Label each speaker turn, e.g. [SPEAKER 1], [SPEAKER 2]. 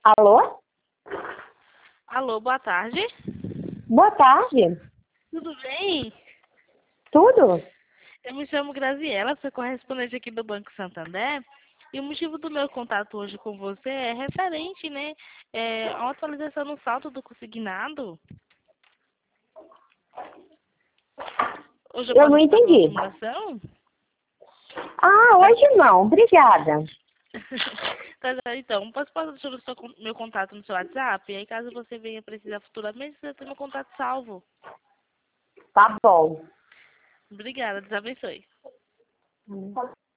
[SPEAKER 1] Alô?
[SPEAKER 2] Alô, boa tarde.
[SPEAKER 1] Boa tarde.
[SPEAKER 2] Tudo bem?
[SPEAKER 1] Tudo?
[SPEAKER 2] Eu me chamo Graziela, sou correspondente aqui do Banco Santander. E o motivo do meu contato hoje com você é referente, né, a uma atualização no saldo do consignado. Hoje eu
[SPEAKER 1] Eu
[SPEAKER 2] posso
[SPEAKER 1] não
[SPEAKER 2] ajudar com uma
[SPEAKER 1] entendi.
[SPEAKER 2] simulação?
[SPEAKER 1] Ah, hoje não. Obrigada.
[SPEAKER 2] Tá, então, posso passar o meu contato no seu WhatsApp? E aí, caso você venha precisar futuramente, você tem meu contato salvo.
[SPEAKER 1] Tá bom.
[SPEAKER 2] Obrigada, Deus abençoe.